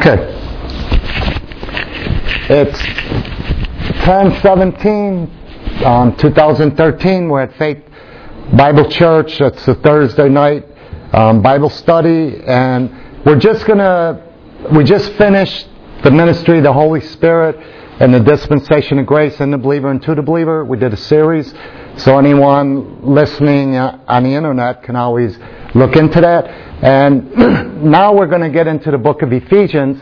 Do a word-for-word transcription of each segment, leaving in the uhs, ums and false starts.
Okay. It's ten seventeen, um, twenty thirteen. We're at Faith Bible Church. It's a Thursday night um, Bible study, and we're just gonna. We just finished the ministry of the Holy Spirit and the dispensation of grace in the believer and to the believer. We did a series, so anyone listening on the internet can always look into that. And now we're going to get into the book of Ephesians,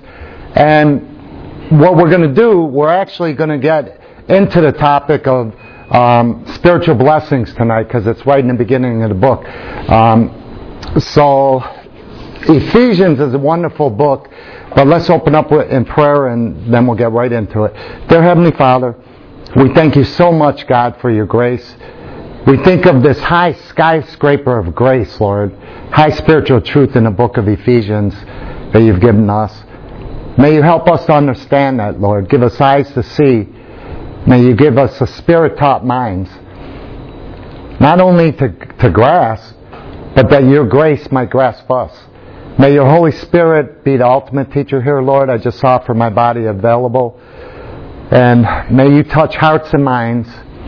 and what we're going to do, we're actually going to get into the topic of um, spiritual blessings tonight, because it's right in the beginning of the book. Um, so Ephesians is a wonderful book, but let's open up in prayer and then we'll get right into it. Dear Heavenly Father, we thank you so much, God, for your grace. We think of this high skyscraper of grace, Lord, high spiritual truth in the book of Ephesians that you've given us. May you help us to understand that, Lord. Give us eyes to see. May you give us a spirit-taught minds, not only to, to grasp, but that your grace might grasp us. May your Holy Spirit be the ultimate teacher here, Lord. I just offer my body available. And may you touch hearts and minds.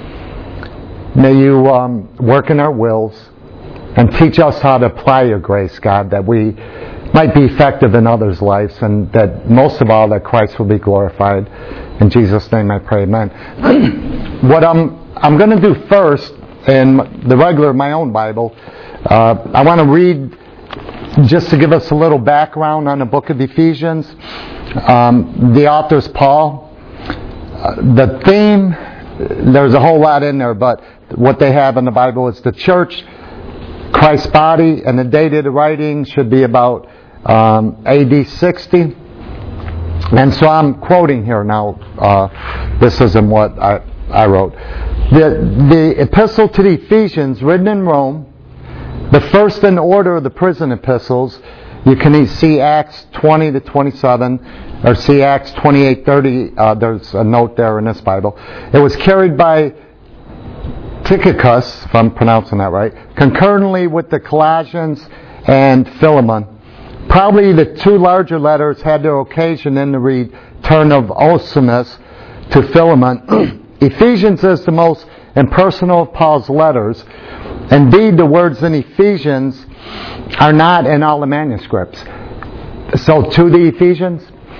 May you um, work in our wills and teach us how to apply your grace, God, that we might be effective in others' lives, and that most of all, that Christ will be glorified. In Jesus' name I pray, amen. What I'm, I'm going to do first, in the regular, my own Bible, uh, I want to read, just to give us a little background on the book of Ephesians. Um, the author's Paul. Uh, the theme, there's a whole lot in there, but what they have in the Bible is the church, Christ's body, and the date of the writing should be about um, A D sixty. And so I'm quoting here now. Uh, this isn't what I, I wrote. The, the epistle to the Ephesians, written in Rome, the first in order of the prison epistles. You can see Acts twenty to twenty-seven, or see Acts twenty-eight thirty. Uh, there's a note there in this Bible. It was carried by Tychicus, if I'm pronouncing that right, concurrently with the Colossians and Philemon. Probably the two larger letters had their occasion in the return of Onesimus to Philemon. Ephesians is the most impersonal of Paul's letters. Indeed, the words in Ephesians are not in all the manuscripts. So, to the Ephesians.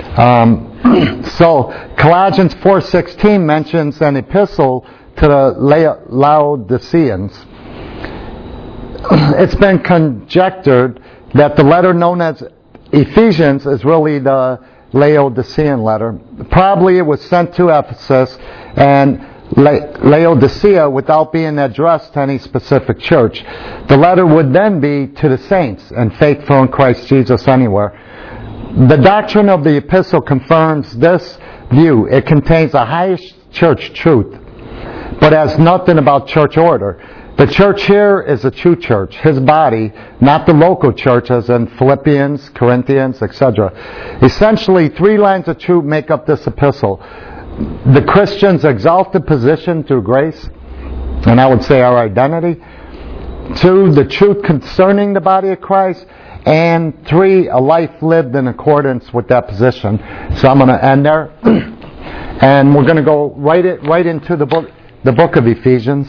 Um, so, Colossians four sixteen mentions an epistle to the Laodiceans. It's been conjectured that the letter known as Ephesians is really the Laodicean letter. Probably it was sent to Ephesus and Laodicea without being addressed to any specific church. The letter would then be to the saints and faithful in Christ Jesus anywhere. The doctrine of the epistle confirms this view. It contains the highest church truth, but has nothing about church order. The church here is a true church, his body, not the local church as in Philippians, Corinthians, et cetera. Essentially, three lines of truth make up this epistle. The Christian's exalted position through grace, and I would say our identity. Two, the truth concerning the body of Christ. And three, a life lived in accordance with that position. So I'm going to end there. And we're going to go right it right into the book, the book of Ephesians.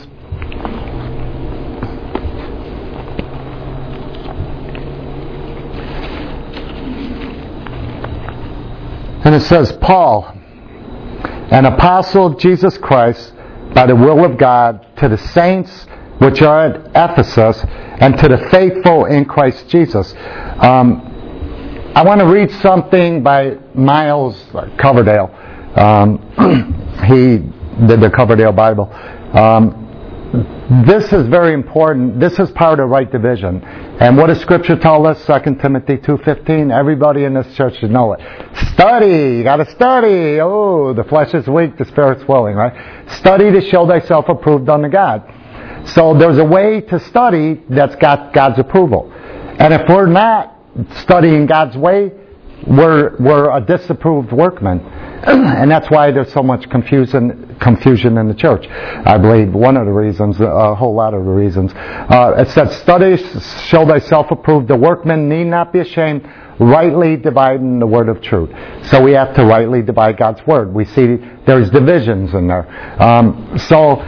And it says, Paul, an apostle of Jesus Christ, by the will of God, to the saints which are at Ephesus, and to the faithful in Christ Jesus. Um, I want to read something by Miles Coverdale. Um, he did the Coverdale Bible. Um, this is very important. This is part of right division. And what does Scripture tell us? Second Timothy two fifteen. Everybody in this church should know it. Study. You got to study. Oh, the flesh is weak, the spirit's willing, right? Study to show thyself approved unto God. So there's a way to study that's got God's approval. And if we're not studying God's way, we're we're a disapproved workman. and that's why there's so much confusion confusion in the church. I believe one of the reasons, a whole lot of the reasons. Uh, it says, "Study, show thyself approved. The workman need not be ashamed, rightly dividing the word of truth." So we have to rightly divide God's word. We see there's divisions in there. Um, so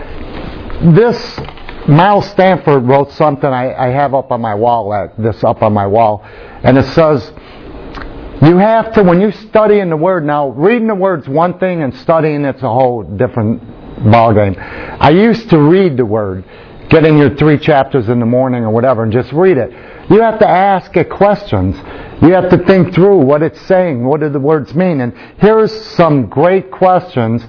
this Miles Stanford wrote something I, I have up on my wall. At this up on my wall, and it says, you have to, when you study in the Word, now reading the Word's one thing and studying it's a whole different ballgame. I used to read the Word, get in your three chapters in the morning or whatever and just read it. You have to ask it questions. You have to think through what it's saying, what do the words mean. And here's some great questions.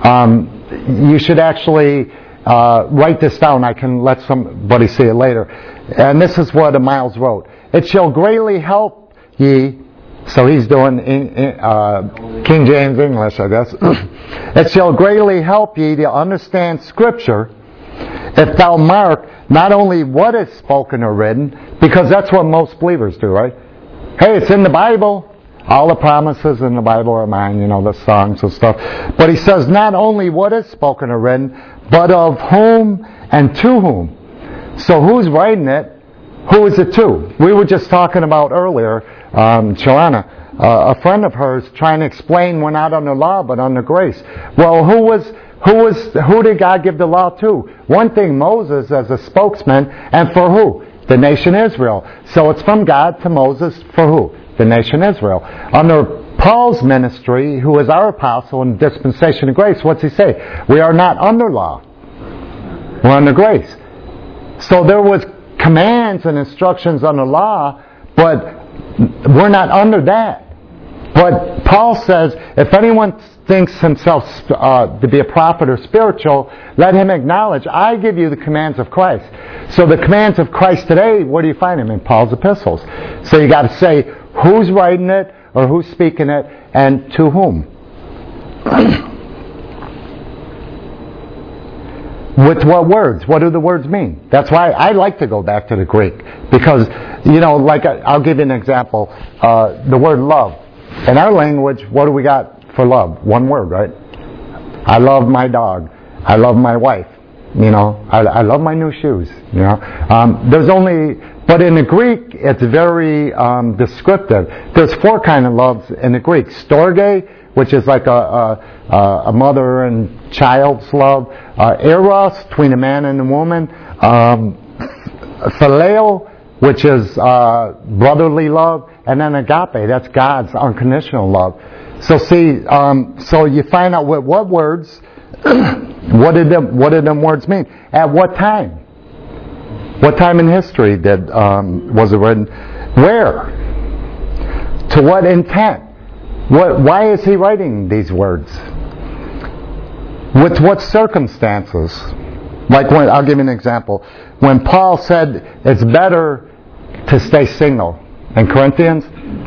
Um, you should actually uh, write this down. I can let somebody see it later. And this is what Miles wrote. "It shall greatly help ye," so he's doing in, in, uh, King James English, I guess. "It shall greatly help ye to understand Scripture if thou mark not only what is spoken or written," because that's what most believers do, right? Hey, it's in the Bible. All the promises in the Bible are mine, you know, the songs and stuff. But he says not only what is spoken or written, but of whom and to whom. So who's writing it? Who is it to? We were just talking about earlier, um, Joanna, uh, a friend of hers trying to explain we're not under law but under grace. Well, who was who was who did God give the law to? One thing, Moses as a spokesman, and for who? The nation Israel. So it's from God to Moses for who? The nation Israel. Under Paul's ministry, who is our apostle in dispensation of grace, what's he say? We are not under law. We're under grace. So there was commands and instructions under law, but we're not under that. But Paul says, if anyone thinks himself uh, to be a prophet or spiritual, let him acknowledge, I give you the commands of Christ. So the commands of Christ today, where do you find them? In Paul's epistles. So you got to say who's writing it, or who's speaking it, and to whom. With what words? What do the words mean? That's why I like to go back to the Greek. Because, you know, like, I'll give you an example. Uh, the word love. In our language, what do we got for love? One word, right? I love my dog. I love my wife. You know, I, I love my new shoes. You know, um, there's only, but in the Greek, it's very um, descriptive. There's four kind of loves in the Greek. Storge, which is like a, a, a mother and child's love. Uh, eros, between a man and a woman. Um, phileo, which is uh, brotherly love. And then agape, that's God's unconditional love. So see, um, so you find out what, what words, what did them, what did them words mean? At what time? What time in history did um, was it written? Where? To what intent? What? Why is he writing these words? With what circumstances? Like when, I'll give you an example. When Paul said it's better to stay single in Corinthians,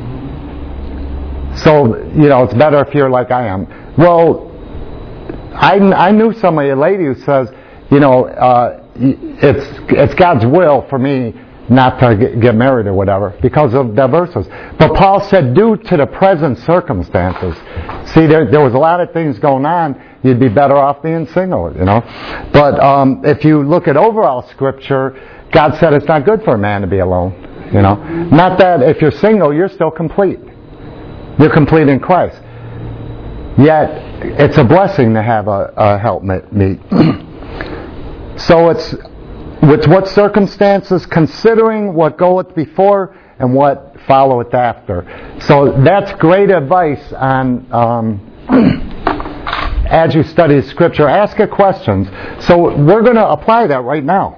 so you know it's better if you're like I am. Well, I, I knew somebody, a lady who says, you know, uh, it's it's God's will for me not to get married or whatever because of the verses. But Paul said, due to the present circumstances. See, there there was a lot of things going on. You'd be better off being single, you know. But um, if you look at overall Scripture, God said it's not good for a man to be alone. You know, not that if you're single, you're still complete. You're complete in Christ. Yet, it's a blessing to have a, a helpmate meet. So it's, with what circumstances, considering what goeth before and what followeth after. So that's great advice on, um, as you study Scripture, ask it questions. So we're going to apply that right now.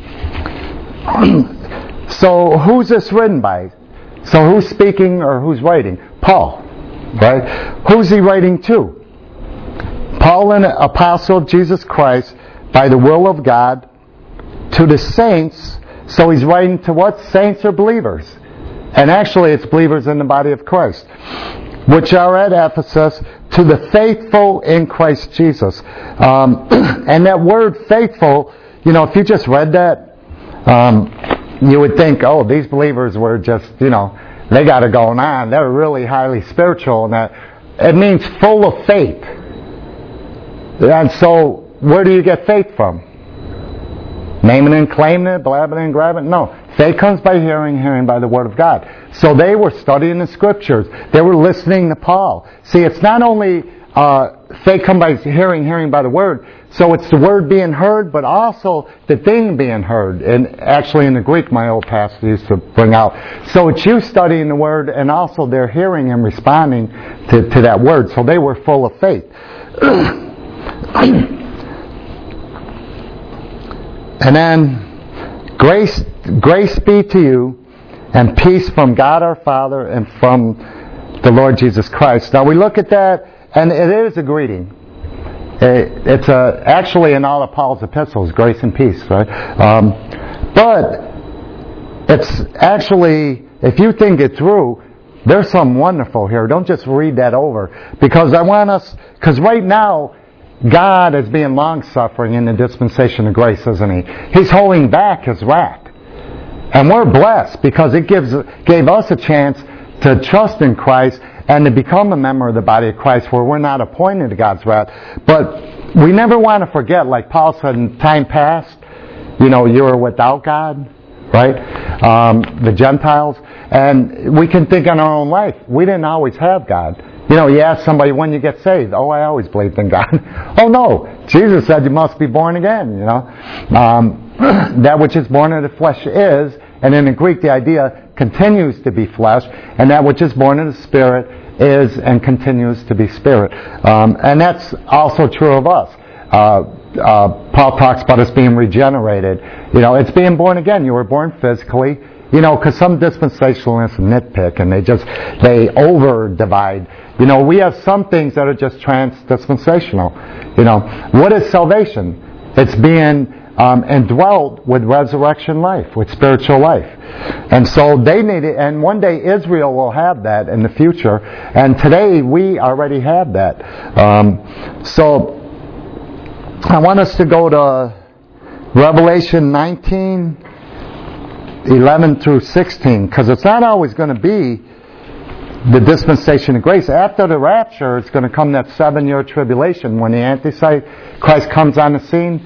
So who's this written by? So who's speaking or who's writing? Paul, right? Who's he writing to? Paul, an apostle of Jesus Christ, by the will of God, to the saints. So he's writing to what? Saints or believers. And actually it's believers in the body of Christ, which are at Ephesus, to the faithful in Christ Jesus. Um, and that word faithful, you know, if you just read that, um, you would think, oh, these believers were just, you know, they got it going on. They're really highly spiritual and that. it means full of faith. And so, where do you get faith from? Naming and claiming it, blabbing and grabbing? No. Faith comes by hearing, hearing by the Word of God. So they were studying the Scriptures. They were listening to Paul. See, it's not only uh, faith comes by hearing, hearing by the Word. So it's the Word being heard, but also the thing being heard. And actually in the Greek, my old pastor used to bring out. So it's you studying the Word, and also they're hearing and responding to, to that Word. So they were full of faith. And then, grace, grace be to you, and peace from God our Father and from the Lord Jesus Christ. Now we look at that, and it is a greeting. It's a, actually in all of Paul's epistles, grace and peace, right? Um, but it's actually, if you think it through, there's some wonderful here. Don't just read that over, because I want us. Because right now, God is being long-suffering in the dispensation of grace, isn't He? He's holding back His wrath. And we're blessed because it gives gave us a chance to trust in Christ and to become a member of the body of Christ where we're not appointed to God's wrath. But we never want to forget, like Paul said in time past, you know, you were without God, right? Um, the Gentiles. And we can think in our own life, we didn't always have God. You know, you ask somebody, when you get saved? Oh, I always believed in God. Oh, no. Jesus said you must be born again, you know. Um, that which is born of the flesh is, and in the Greek the idea continues to be flesh, and that which is born of the Spirit is and continues to be spirit. Um, and that's also true of us. Uh, uh, Paul talks about us being regenerated. You know, it's being born again. You were born physically. You know, because some dispensationalists nitpick and they just, they over-divide. You know, we have some things that are just trans-dispensational. You know, what is salvation? It's being um, indwelt with resurrection life, with spiritual life. And so they need it, and one day Israel will have that in the future, and today we already have that. Um, so I want us to go to Revelation nineteen, eleven through sixteen, because it's not always going to be the dispensation of grace. After the rapture, it's going to come that seven-year tribulation when the Antichrist comes on the scene.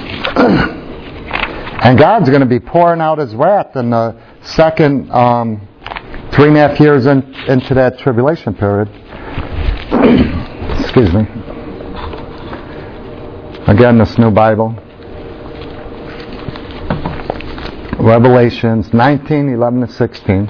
And God's going to be pouring out His wrath in the second um, three and a half years in, into that tribulation period. Excuse me. Again, this new Bible. Revelations nineteen, eleven to sixteen.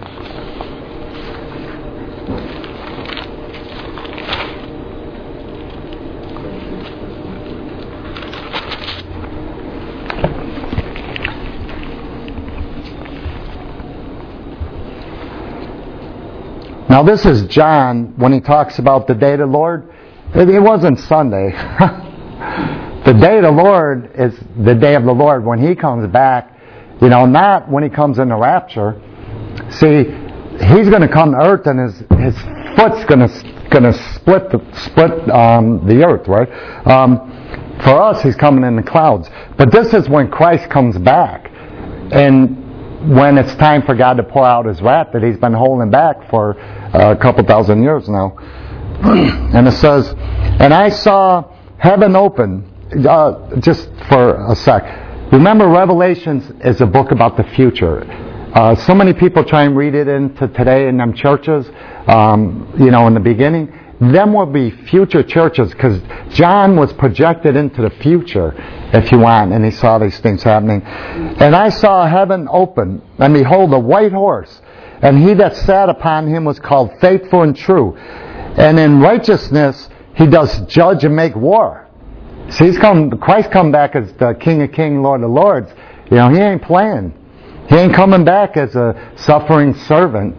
Now this is John when he talks about the day of the Lord. It, it wasn't Sunday. The day of the Lord is the day of the Lord when He comes back. You know, not when He comes in the rapture. See, He's going to come to earth and His His foot's going to going to split the split um, the earth, right? Um, for us, He's coming in the clouds. But this is when Christ comes back, and when it's time for God to pour out His wrath that He's been holding back for a couple thousand years now. And it says, "And I saw heaven open." Uh, just for a sec. Remember, Revelations is a book about the future. Uh, so many people try and read it into today in them churches, um, you know, in the beginning. Them will be future churches because John was projected into the future, if you want, and he saw these things happening. "And I saw heaven open, and behold, a white horse, and he that sat upon him was called Faithful and True. And in righteousness he does judge and make war." See, he's come, Christ come back as the King of Kings, Lord of Lords. You know, He ain't playing. He ain't coming back as a suffering servant.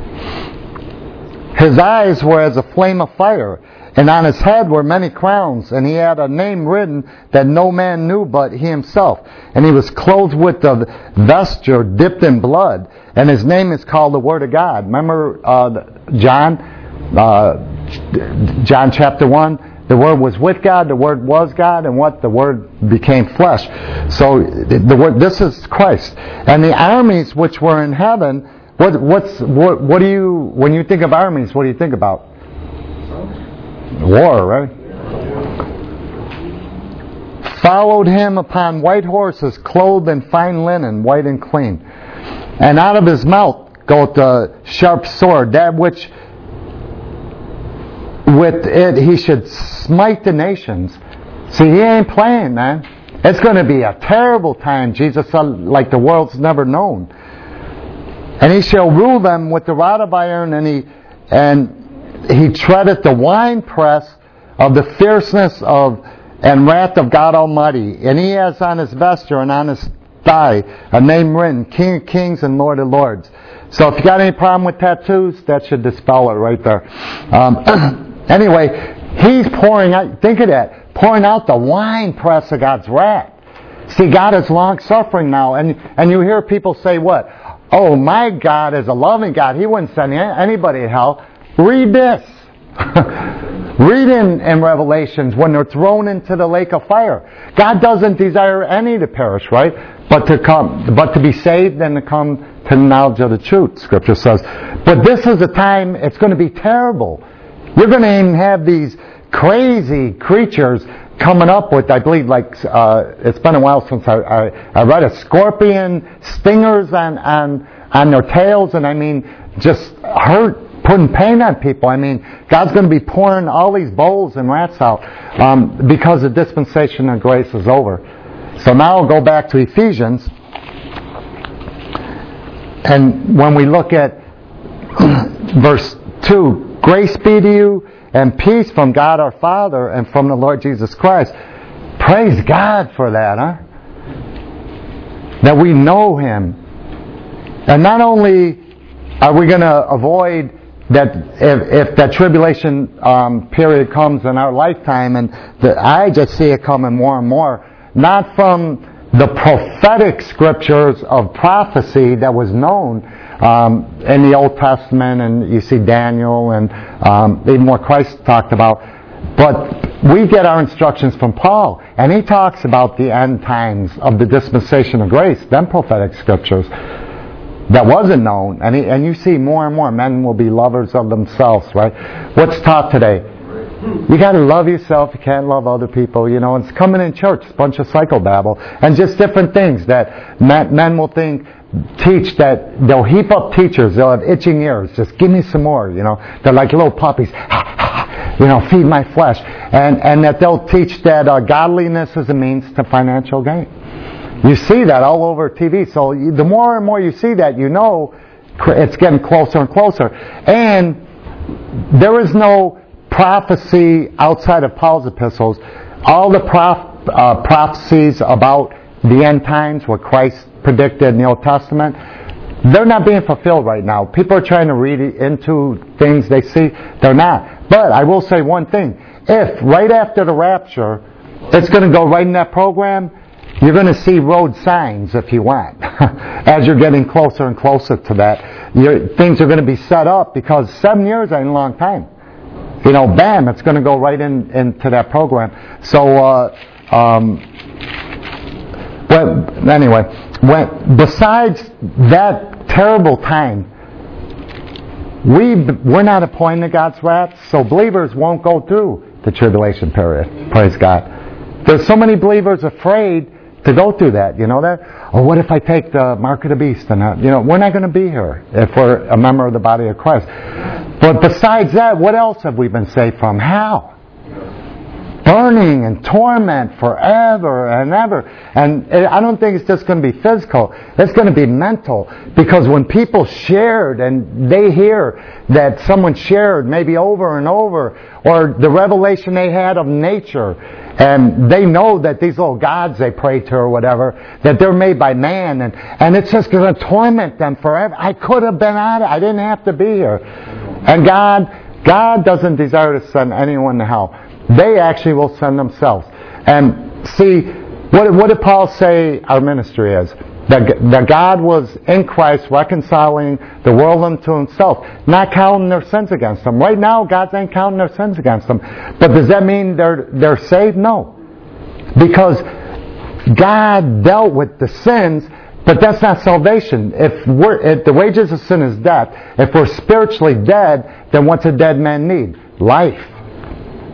"His eyes were as a flame of fire, and on His head were many crowns, and He had a name written that no man knew but He Himself. And He was clothed with a vesture dipped in blood, and His name is called the Word of God." Remember uh, John, uh, John chapter one? The Word was with God, the Word was God, and what? The Word became flesh. So the, the Word, this is Christ. And the armies which were in heaven, what, what's, what, what do you, when you think of armies, what do you think about? War, right? Followed him upon white horses, clothed in fine linen, white and clean. And out of his mouth goeth a sharp sword, that which with it he should smite the nations. See, he ain't playing, man. It's going to be a terrible time, Jesus said, like the world's never known. And he shall rule them with the rod of iron, and he and he treadeth the winepress of the fierceness of and wrath of God Almighty. And he has on his vesture and on his thigh a name written, King of Kings and Lord of Lords. So if you got any problem with tattoos, that should dispel it right there. Um, anyway, he's pouring out, think of that, pouring out the winepress of God's wrath. See, God is long-suffering now. And, and you hear people say what? Oh, my God is a loving God. He wouldn't send anybody to hell. Read this. Read in, in Revelations when they're thrown into the lake of fire. God doesn't desire any to perish, right? But to come, but to be saved and to come to the knowledge of the truth, Scripture says. But this is a time, it's going to be terrible. You're going to even have these crazy creatures coming up with, I believe, like, uh, it's been a while since I, I, I read a scorpion, stingers on, on, on their tails, and I mean, just hurt, putting pain on people. I mean, God's going to be pouring all these bowls and rats out um, because the dispensation of grace is over. So now I'll go back to Ephesians. And when we look at verse two, grace be to you and peace from God our Father and from the Lord Jesus Christ. Praise God for that, huh? That we know Him. And not only are we going to avoid that if, if that tribulation um, period comes in our lifetime, and the, I just see it coming more and more, not from the prophetic scriptures of prophecy that was known um, in the Old Testament, and you see Daniel and um, even what Christ talked about, but we get our instructions from Paul, and he talks about the end times of the dispensation of grace, them prophetic scriptures that wasn't known, and he, and you see more and more men will be lovers of themselves, right? What's taught today? You got to love yourself. You can't love other people. You know, it's coming in church, a bunch of psychobabble, and just different things that men, men will think, teach that they'll heap up teachers. They'll have itching ears. Just give me some more. You know, they're like little puppies. You know, feed my flesh, and and that they'll teach that uh, godliness is a means to financial gain. You see that all over T V. So you, the more and more you see that, you know it's getting closer and closer. And there is no prophecy outside of Paul's epistles. All the prof, uh, prophecies about the end times, what Christ predicted in the Old Testament, they're not being fulfilled right now. People are trying to read into things they see. They're not. But I will say one thing. If right after the rapture, it's going to go right in that program, you're going to see road signs if you want. As you're getting closer and closer to that, you're, things are going to be set up, because seven years ain't a long time. You know, bam, it's going to go right in into that program. So, uh, um, but anyway, when, besides that terrible time, we we're not appointed to God's wrath, so believers won't go through the tribulation period. Praise God. There's so many believers afraid to go through that, you know that? Or what if I take the mark of the beast? And uh, you know, we're not going to be here if we're a member of the body of Christ. But besides that, what else have we been saved from? Hell. Burning and torment forever and ever. And I don't think it's just going to be physical. It's going to be mental. Because when people shared and they hear that someone shared maybe over and over, or the revelation they had of nature, and they know that these little gods they pray to or whatever, that they're made by man, and, and it's just going to torment them forever. I could have been out of it. I didn't have to be here. And God, God doesn't desire to send anyone to hell. They actually will send themselves. And see, what, what did Paul say our ministry is? That, that God was in Christ reconciling the world unto Himself, not counting their sins against them. Right now, God ain't counting their sins against them. But does that mean they're they're saved? No. Because God dealt with the sins, but that's not salvation. If we're if the wages of sin is death, if we're spiritually dead, then what's a dead man need? Life.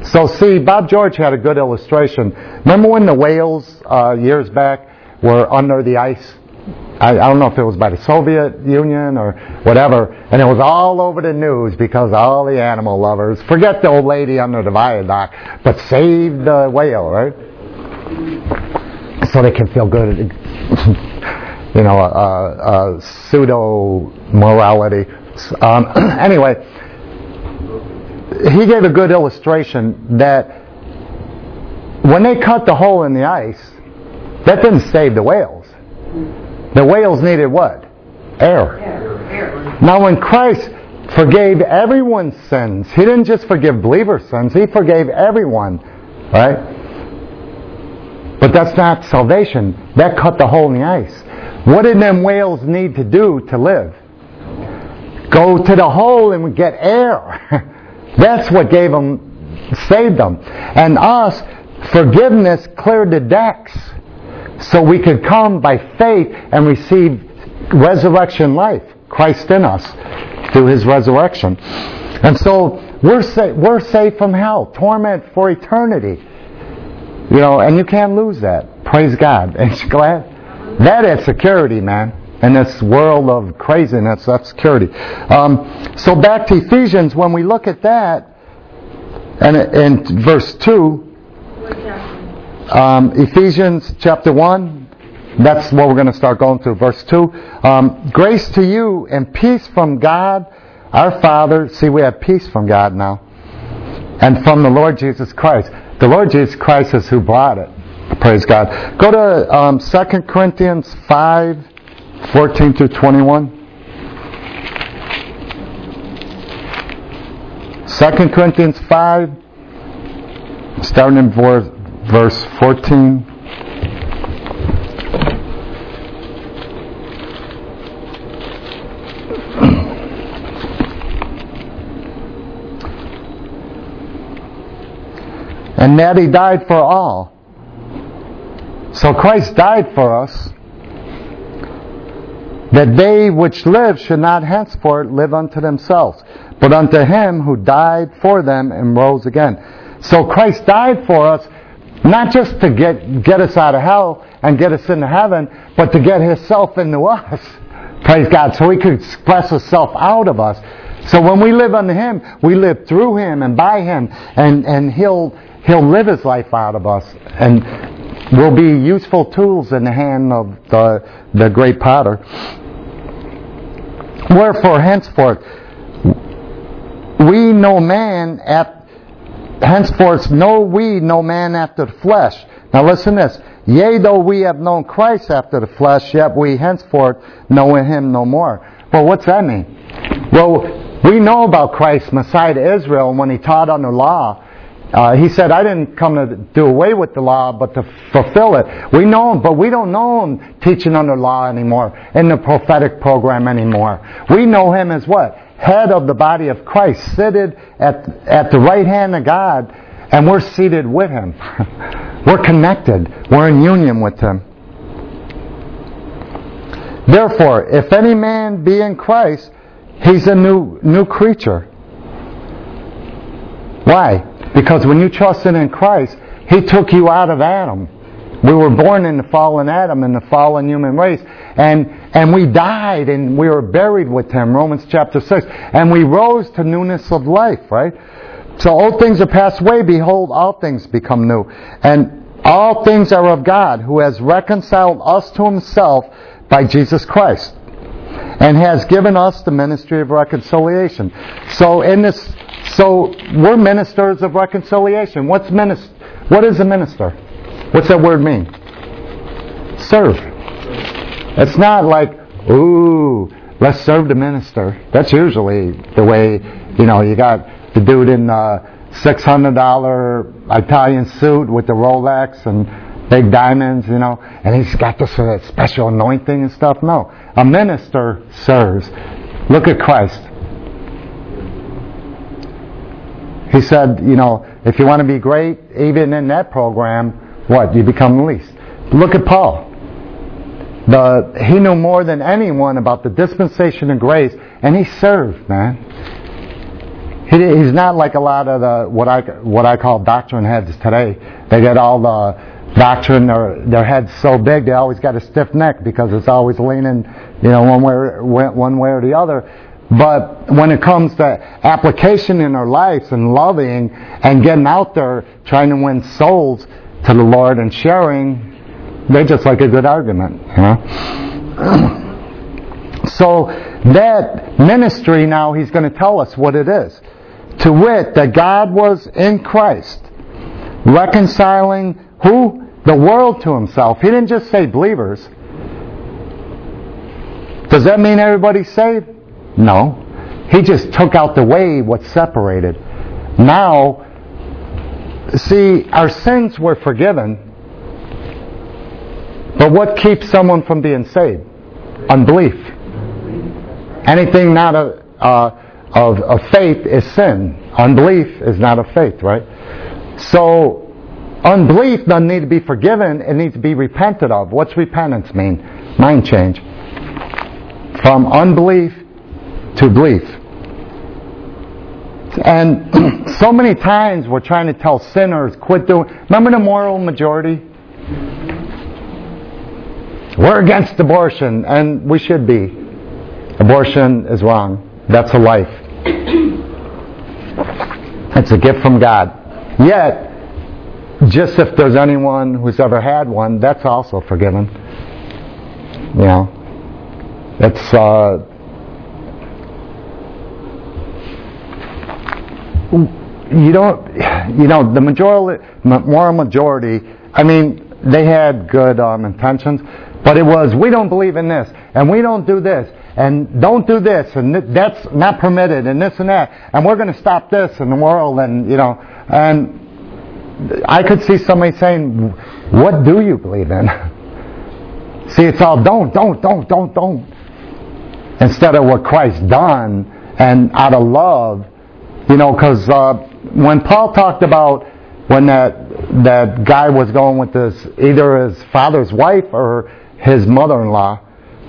So see, Bob George had a good illustration. Remember when the whales, uh, years back, were under the ice? I, I don't know if it was by the Soviet Union or whatever, and it was all over the news because all the animal lovers, forget the old lady under the viaduct, but save the whale, right? So they can feel good, you know, uh, uh, pseudo-morality. Um, anyway, he gave a good illustration that when they cut the hole in the ice, that didn't save the whales. The whales needed what? Air. Air. Now when Christ forgave everyone's sins, He didn't just forgive believers' sins, He forgave everyone. Right? But that's not salvation. That cut the hole in the ice. What did them whales need to do to live? Go to the hole and get air. That's what gave them, saved them. And us, forgiveness cleared the decks so we could come by faith and receive resurrection life, Christ in us, through His resurrection. And so we're sa- we're saved from hell, torment for eternity. You know, and you can't lose that. Praise God. Ain't you glad? That is security, man. In this world of craziness, that's security. Um, so back to Ephesians, when we look at that, and in verse two, um, Ephesians chapter one, that's what we're going to start going through. Verse two, um, grace to you and peace from God, our Father. See, we have peace from God now. And from the Lord Jesus Christ. The Lord Jesus Christ is who brought it. Praise God. Go to um, Second Corinthians five, fourteen through twenty-one. Second Corinthians five, starting in verse fourteen. And that He died for all. So Christ died for us, that they which live should not henceforth live unto themselves, but unto Him who died for them and rose again. So Christ died for us, not just to get, get us out of hell and get us into heaven, but to get Himself into us. Praise God. So He could express Himself out of us. So when we live unto Him, we live through Him and by Him, and, and He'll He'll live His life out of us, and we'll be useful tools in the hand of the, the great potter. Wherefore, henceforth, we no man at henceforth know we no man after the flesh. Now listen to this. Yea, though we have known Christ after the flesh, yet we henceforth know Him no more. Well, what's that mean? Well, we know about Christ, Messiah to Israel, when He taught under law. Uh, he said, I didn't come to do away with the law, but to fulfill it. We know Him, but we don't know Him teaching under law anymore, in the prophetic program anymore. We know Him as what? Head of the body of Christ, seated at, at the right hand of God, and we're seated with Him. We're connected. We're in union with Him. Therefore, if any man be in Christ, he's a new new creature. Why? Because when you trusted in Christ, He took you out of Adam. We were born in the fallen Adam, in the fallen human race. And and we died and we were buried with Him, Romans chapter six. And we rose to newness of life, right? So old things are passed away, behold, all things become new. And all things are of God, who has reconciled us to Himself by Jesus Christ, and has given us the ministry of reconciliation. So in this So we're ministers of reconciliation. What's minister? What is a minister? What's that word mean? Serve. It's not like, ooh, let's serve the minister. That's usually the way, you know, you got the dude in the six hundred dollars Italian suit with the Rolex and big diamonds, you know, and he's got this uh, special anointing and stuff. No. A minister serves. Look at Christ. He said, you know, if you want to be great, even in that program, what? You become the least. Look at Paul. The, he knew more than anyone about the dispensation of grace, and he served, man. He, he's not like a lot of the what I what I call doctrine heads today. They get all the doctrine, or their heads so big they always got a stiff neck because it's always leaning, you know, one way or, one way or the other. But when it comes to application in our lives and loving and getting out there trying to win souls to the Lord and sharing, they just like a good argument, you know? So that ministry now, he's going to tell us what it is. To wit, that God was in Christ, reconciling who? The world to himself. He didn't just say believers. Does that mean everybody's saved? No. He just took out the way what separated. Now, see, our sins were forgiven, but what keeps someone from being saved? Unbelief. Anything not a, uh, of, of faith is sin. Unbelief is not of faith, right? So, unbelief doesn't need to be forgiven, it needs to be repented of. What's repentance mean? Mind change. From unbelief to belief. And so many times we're trying to tell sinners, quit doing... Remember the moral majority? We're against abortion, and we should be. Abortion is wrong. That's a life. It's a gift from God. Yet, just if there's anyone who's ever had one, that's also forgiven. You know, it's uh, you don't, you know, the majority, moral majority. I mean, they had good um, intentions, but it was, we don't believe in this, and we don't do this, and don't do this, and that's not permitted, and this and that, and we're going to stop this in the world, and you know, and I could see somebody saying, what do you believe in? See, it's all don't, don't, don't, don't, don't. Instead of what Christ done, and out of love, you know, because uh, when Paul talked about when that that guy was going with this, either his father's wife or his mother-in-law,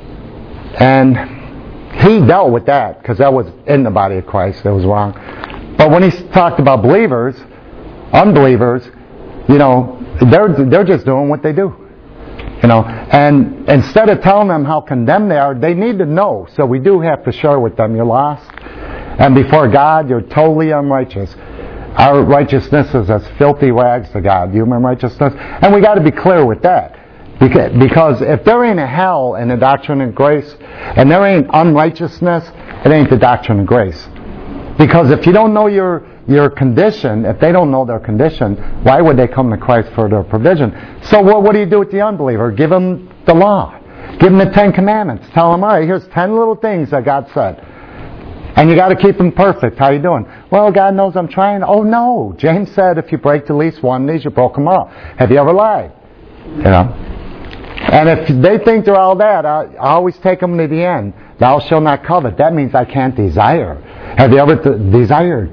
and he dealt with that because that was in the body of Christ. That was wrong. But when he talked about believers, unbelievers, you know, they're they're just doing what they do, you know. And instead of telling them how condemned they are, they need to know. So we do have to share with them, you're lost, and before God, you're totally unrighteous. Our righteousness is as filthy rags to God, human righteousness, and we got to be clear with that. Because if there ain't a hell in the doctrine of grace, and there ain't unrighteousness, it ain't the doctrine of grace. Because if you don't know your your condition, if they don't know their condition, why would they come to Christ for their provision? So what, what do you do with the unbeliever? Give them the law. Give them the Ten Commandments. Tell them, all right, here's ten little things that God said. And you got to keep them perfect. How you doing? Well, God knows I'm trying. Oh, no. James said if you break the least one of these, you broke them all. Have you ever lied? You know? And if they think they're all that, I, I always take them to the end. Thou shalt not covet. That means I can't desire. Have you ever th- desired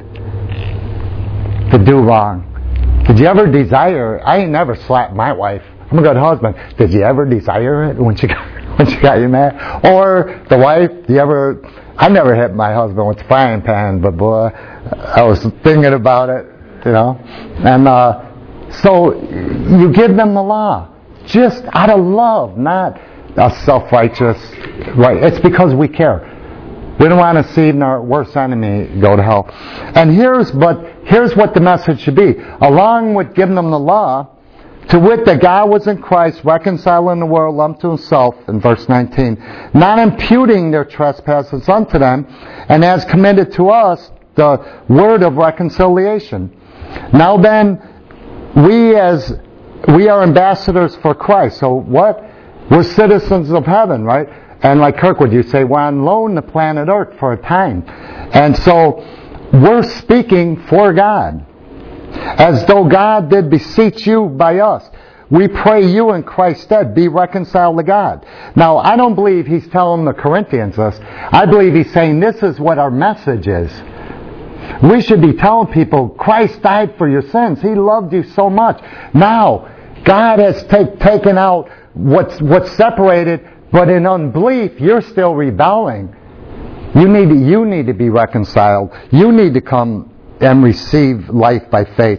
to do wrong? Did you ever desire? I ain't never slapped my wife. I'm a good husband. Did you ever desire it when she got, when she got you mad? Or the wife, do you ever... I never hit my husband with a frying pan, but boy, I was thinking about it, you know. And uh, so you give them the law. Just out of love, not a self-righteous, right? It's because we care. We don't want to see our worst enemy go to hell. And here's, but here's what the message should be. Along with giving them the law, to wit that God was in Christ, reconciling the world unto himself, in verse nineteen, not imputing their trespasses unto them, and has committed to us the word of reconciliation. Now then, we as We are ambassadors for Christ. So what? We're citizens of heaven, right? And like Kirkwood, you say, we're on loan to planet Earth for a time. And so we're speaking for God. As though God did beseech you by us. We pray you in Christ's stead be reconciled to God. Now, I don't believe he's telling the Corinthians this. I believe he's saying this is what our message is. We should be telling people, Christ died for your sins. He loved you so much. Now, God has take, taken out what's, what's separated, but in unbelief, you're still rebelling. You need to, you need to be reconciled. You need to come and receive life by faith.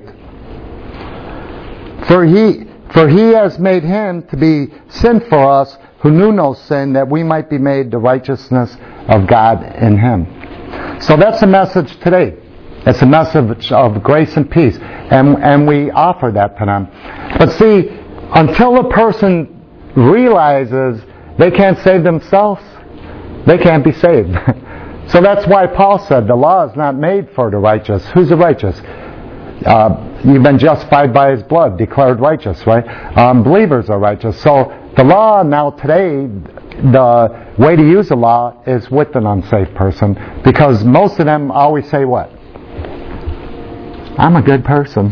For he, for he has made him to be sin for us who knew no sin, that we might be made the righteousness of God in him. So that's the message today. It's a message of grace and peace. And, and we offer that to them. But see, until a person realizes they can't save themselves, they can't be saved. So that's why Paul said the law is not made for the righteous. Who's the righteous? Uh, you've been justified by his blood, declared righteous, right? Um, believers are righteous. So the law now today, the way to use the law is with an unsafe person, because most of them always say what? I'm a good person.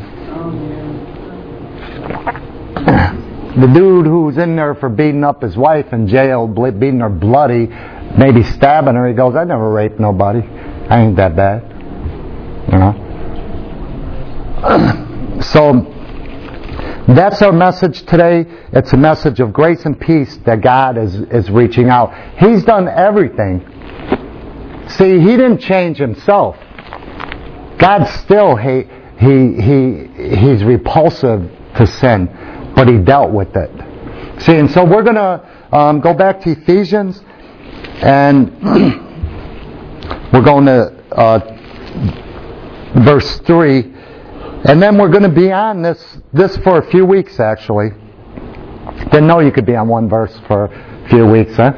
The dude who's in there for beating up his wife in jail, beating her bloody, maybe stabbing her, he goes, I never raped nobody. I ain't that bad. You know? So, that's our message today. It's a message of grace and peace that God is, is reaching out. He's done everything. See, He didn't change Himself. God still, he, he, he, He's repulsive to sin, but He dealt with it. See, and so we're going to um, go back to Ephesians, and we're going to uh, verse three. And then we're going to be on this this for a few weeks, actually. Didn't know you could be on one verse for a few weeks, huh?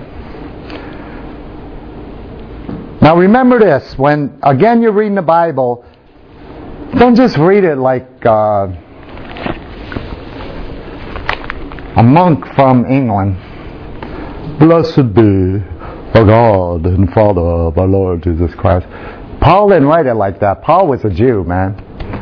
Now remember this, when, again, you're reading the Bible, don't just read it like uh, a monk from England. Blessed be the God and Father of our Lord Jesus Christ. Paul didn't write it like that. Paul was a Jew, man.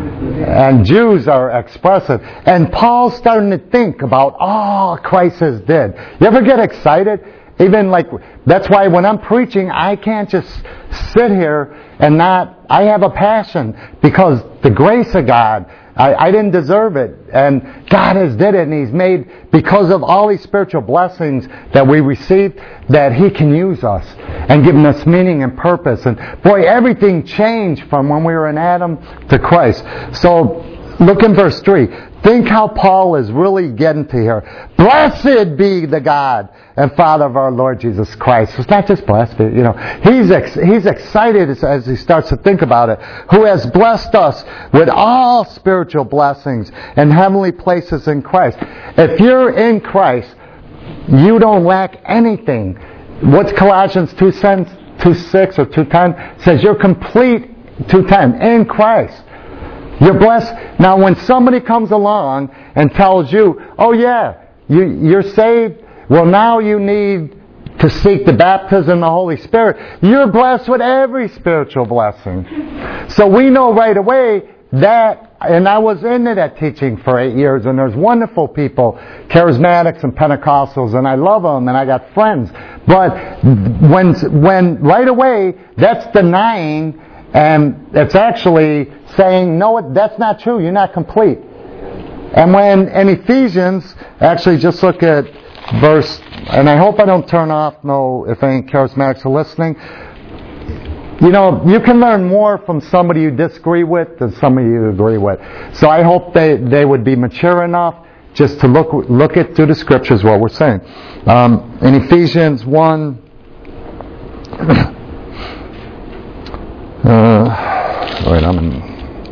And Jews are expressive. And Paul's starting to think about all Christ has did. You ever get excited? Even like, that's why when I'm preaching, I can't just sit here and not, I have a passion, because the grace of God, I, I didn't deserve it. And God has did it, and He's made, because of all these spiritual blessings that we received, that He can use us and giving us meaning and purpose. And boy, everything changed from when we were in Adam to Christ. So look in verse three. Think how Paul is really getting to here. Blessed be the God and Father of our Lord Jesus Christ. It's not just blessed, you know. He's ex- he's excited as, as he starts to think about it. Who has blessed us with all spiritual blessings and heavenly places in Christ. If you're in Christ, you don't lack anything. What's Colossians two six or two ten says? You're complete, two ten, in Christ. You're blessed. Now when somebody comes along and tells you, oh yeah, you, you're saved, well now you need to seek the baptism of the Holy Spirit. You're blessed with every spiritual blessing. So we know right away that, and I was into that teaching for eight years, and there's wonderful people, charismatics and Pentecostals, and I love them, and I got friends. But when, when right away, that's denying, and it's actually saying, no, that's not true, you're not complete. And when in Ephesians, actually just look at verse, and I hope I don't turn off, no, if any charismatics are listening. You know, you can learn more from somebody you disagree with than somebody you agree with. So I hope they, they would be mature enough just to look look at through the scriptures what we're saying. Um, in Ephesians one, uh, wait, I'm in.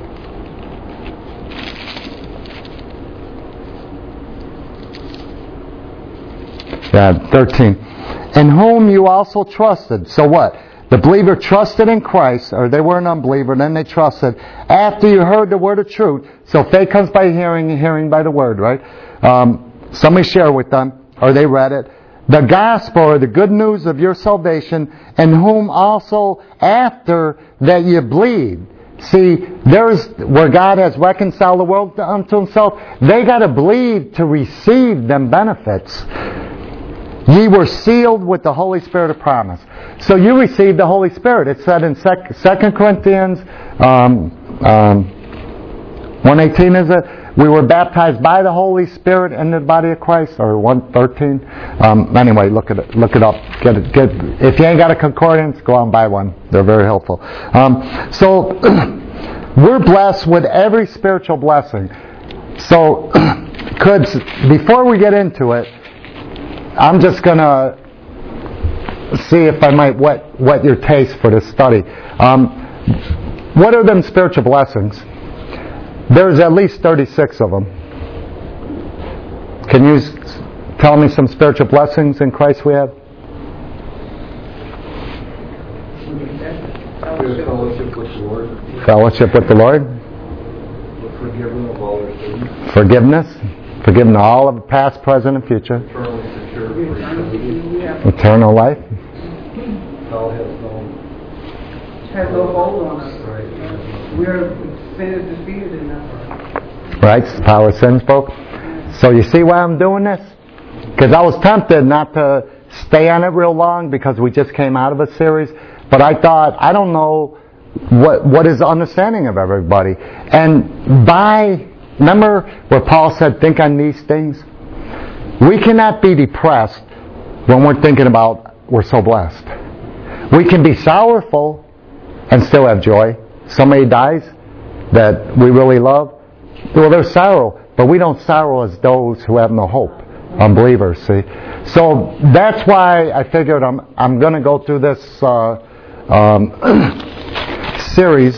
Yeah, thirteen. In whom you also trusted. So what? The believer trusted in Christ, or they were an unbeliever, then they trusted after you heard the word of truth. So faith comes by hearing, and hearing by the word, right? Um, somebody share with them, or they read it. The gospel, or the good news of your salvation, in whom also after that you believed. See, there's where God has reconciled the world unto Himself. They got to believe to receive them benefits. Ye were sealed with the Holy Spirit of promise. So you received the Holy Spirit. It said in Second Corinthians um, um, one eighteen, is it? we were baptized by the Holy Spirit into the body of Christ, or one thirteen. Um, anyway, look at it. Look it up. Get it. Get. If you ain't got a concordance, go out and buy one. They're very helpful. Um, so we're blessed with every spiritual blessing. So, could before we get into it, I'm just gonna see if I might whet whet your taste for this study. Um, what are them spiritual blessings? There's at least thirty-six of them. Can you s- tell me some spiritual blessings in Christ we have? Fellowship with the Lord. Fellowship with the Lord. Forgiveness of all our sins. Forgiveness. Forgiven all of the past, present, and future. Eternally secure for eternity. Eternal life. Hell has no, has no hold on us. right. We're sin is defeated in us. Right? It's the power of sin spoke. So you see why I'm doing this? Because I was tempted not to stay on it real long because we just came out of a series. But I thought, I don't know what what is the understanding of everybody. And by, remember where Paul said, think on these things? We cannot be depressed when we're thinking about we're so blessed. We can be sorrowful and still have joy. Somebody dies that we really love. Well, there's sorrow, but we don't sorrow as those who have no hope. Unbelievers, see. So that's why I figured I'm I'm going to go through this uh, um, series.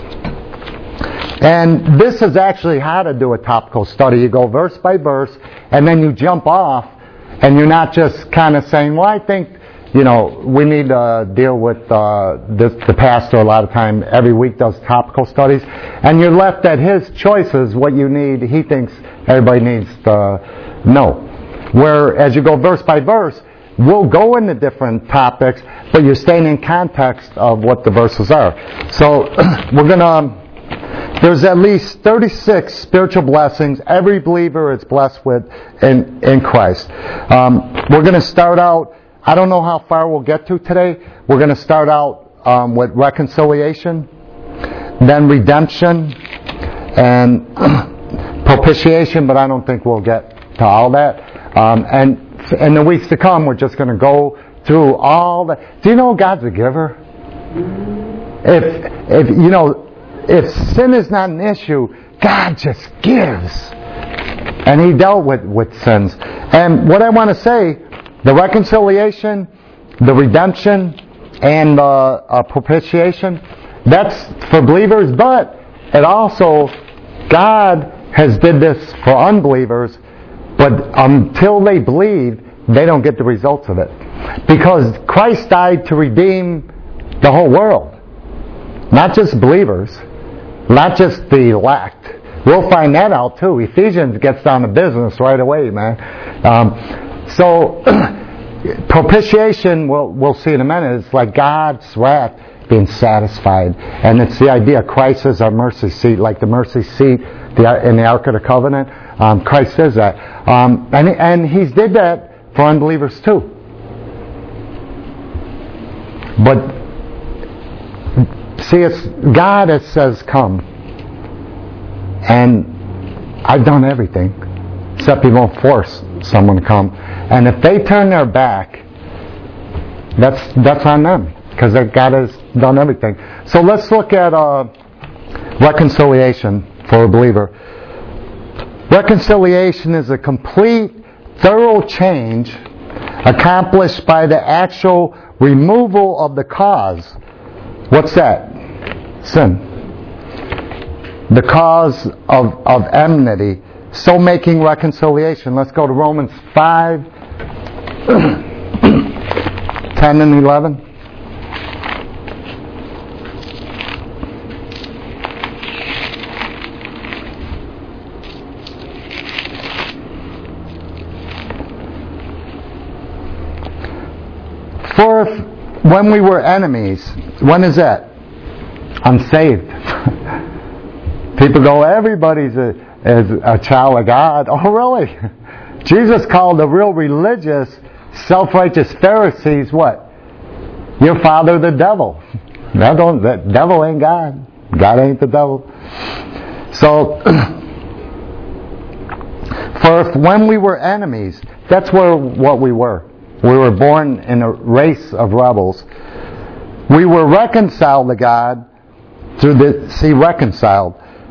And this is actually how to do a topical study. You go verse by verse, and then you jump off, and you're not just kind of saying, well, I think, you know, we need to deal with uh, this, the pastor a lot of time every week does topical studies, and you're left at his choices what you need. He thinks everybody needs to know. Where as you go verse by verse, we'll go into different topics, but you're staying in context of what the verses are. So we're gonna. There's at least thirty-six spiritual blessings every believer is blessed with in in Christ. Um, we're going to start out. I don't know how far we'll get to today. We're going to start out um, with reconciliation, then redemption, and propitiation. But I don't think we'll get to all that. Um, and in the weeks to come, we're just going to go through all the. Do you know God's a giver? If if you know. If sin is not an issue, God just gives. And He dealt with, with sins. And what I want to say, the reconciliation, the redemption, and the uh, propitiation, that's for believers, but it also, God has did this for unbelievers, but until they believe, they don't get the results of it. Because Christ died to redeem the whole world. Not just believers. Not just the elect. We'll find that out too. Ephesians gets down to business right away, man. Um, so, propitiation, we'll, we'll see in a minute, is like God's wrath being satisfied. And it's the idea Christ is our mercy seat, like the mercy seat the, in the Ark of the Covenant. Um, Christ is that. Um, and, and He's did that for unbelievers too. But see, it's God that says, come. And I've done everything. Except He won't force someone to come. And if they turn their back, that's that's on them. Because God has done everything. So let's look at uh, reconciliation for a believer. Reconciliation is a complete, thorough change accomplished by the actual removal of the cause. What's that? Sin. The cause of, of enmity. So making reconciliation. Let's go to Romans five, ten and eleven. For if, when we were enemies, when is that? Unsaved. People go, everybody's a, is a child of God. Oh, really? Jesus called the real religious, self-righteous Pharisees what? Your father the devil. That don't, that devil ain't God. God ain't the devil. So, For if when we were enemies, that's where what we were. We were born in a race of rebels. We were reconciled to God through the, see, reconciled.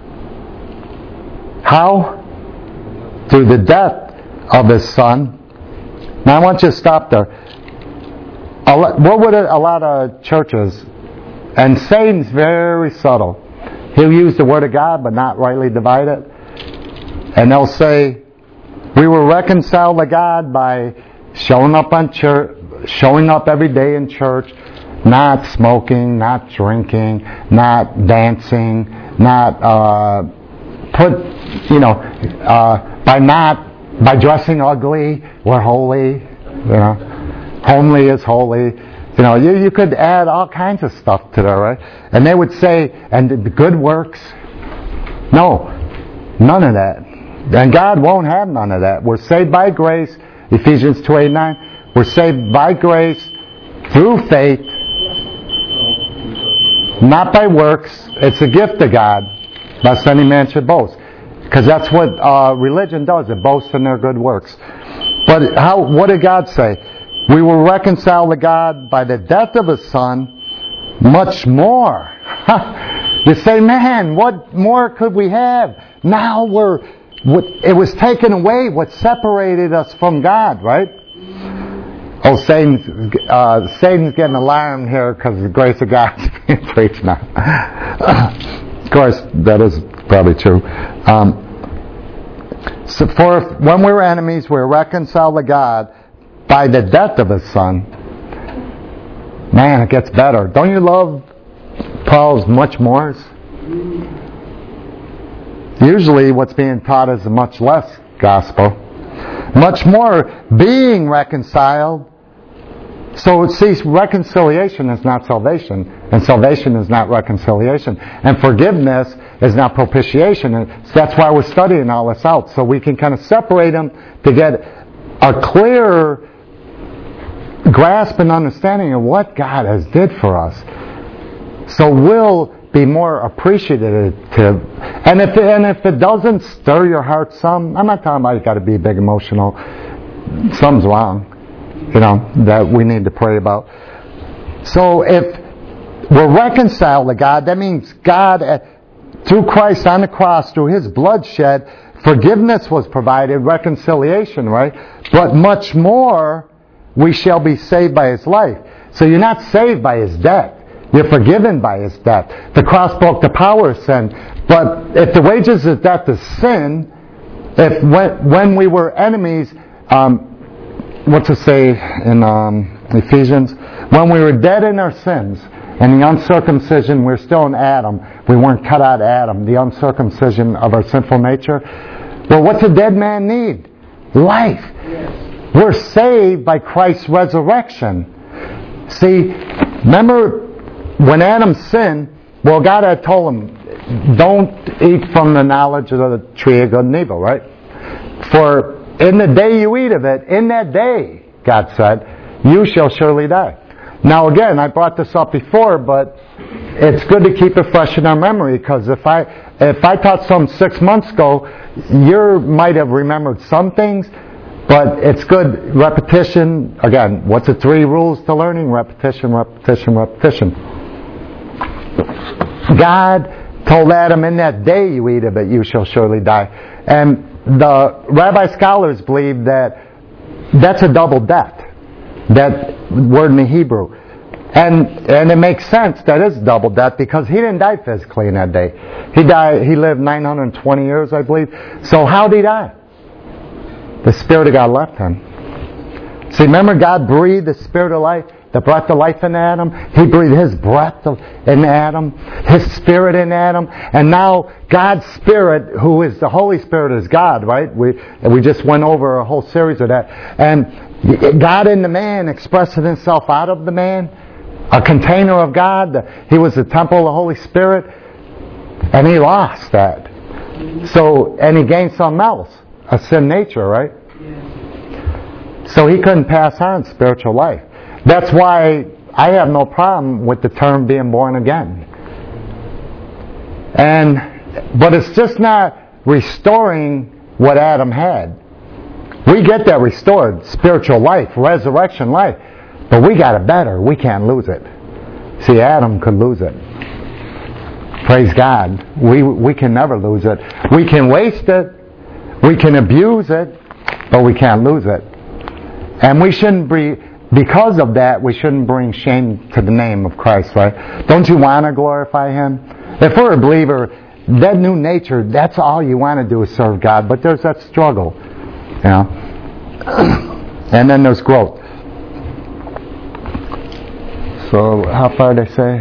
How? Through the death of His Son. Now I want you to stop there. A lot, what would a, a lot of churches, and Satan's very subtle. He'll use the Word of God but not rightly divide it. And they'll say, we were reconciled to God by showing up on church, showing up every day in church, not smoking, not drinking, not dancing, not uh, put, you know, uh, by not by dressing ugly, we're holy. You know, homely is holy. You know, you you could add all kinds of stuff to that, right? And they would say, and the good works. No, none of that. And God won't have none of that. We're saved by grace. Ephesians two eight nine. We're saved by grace through faith, not by works. It's a gift of God, lest any man should boast. Because that's what uh, religion does. It boasts in their good works. But how? What did God say? We were reconciled to God by the death of His Son. Much more. You say, man, what more could we have? Now we're, it was taken away what separated us from God, right? Oh, Satan's, uh, Satan's getting alarmed here because the grace of God's being preached now. Of course, that is probably true. Um, so for if, when we were enemies, we were reconciled to God by the death of His Son. Man, it gets better. Don't you love Paul's much mores? Usually what's being taught is a much less gospel. Much more being reconciled. So see, reconciliation is not salvation, and salvation is not reconciliation, and forgiveness is not propitiation. And that's why we're studying all this out, so we can kind of separate them to get a clearer grasp and understanding of what God has did for us. So we'll be more appreciative. And if it, and if it doesn't stir your heart some, I'm not talking about you got to be big emotional. Something's wrong, you know, that we need to pray about. So if we're reconciled to God, that means God, through Christ on the cross, through His bloodshed, forgiveness was provided, reconciliation, right? But much more, we shall be saved by His life. So you're not saved by His death. You're forgiven by His death. The cross broke the power of sin. But if the wages of death is sin, if when, when we were enemies, um, what's it say in um, Ephesians? When we were dead in our sins, and the uncircumcision, we're still in Adam. We weren't cut out of Adam. The uncircumcision of our sinful nature. Well, what's a dead man need? Life. Yes. We're saved by Christ's resurrection. See, remember when Adam sinned, well, God had told him, don't eat from the knowledge of the tree of good and evil, right? For in the day you eat of it, in that day, God said, you shall surely die. Now again, I brought this up before, but it's good to keep it fresh in our memory, because if I if I taught some six months ago, you might have remembered some things, but it's good repetition. Again, what's the three rules to learning? Repetition, repetition, repetition. God told Adam, in that day you eat of it, you shall surely die. And the rabbi scholars believe that that's a double death. That word in the Hebrew. And and it makes sense that is double death, because he didn't die physically in that day. He died. He lived nine hundred twenty years, I believe. So how did he die? The Spirit of God left him. See, remember God breathed the Spirit of life, the breath of life in Adam. He breathed His breath in Adam, His Spirit in Adam, and now God's Spirit, who is the Holy Spirit, is God, right? We we just went over a whole series of that, and God in the man expressing Himself out of the man, a container of God. He was the temple of the Holy Spirit, and He lost that. So, and He gained something else, a sin nature, right? So He couldn't pass on spiritual life. That's why I have no problem with the term being born again. And but it's just not restoring what Adam had. We get that restored spiritual life, resurrection life. But we got it better. We can't lose it. See, Adam could lose it. Praise God. We we can never lose it. We can waste it. We can abuse it. But we can't lose it. And we shouldn't be, because of that, we shouldn't bring shame to the name of Christ, right? Don't you want to glorify Him? If we're a believer, that new nature, that's all you want to do is serve God. But there's that struggle. You know? And then there's growth. So, how far did I say?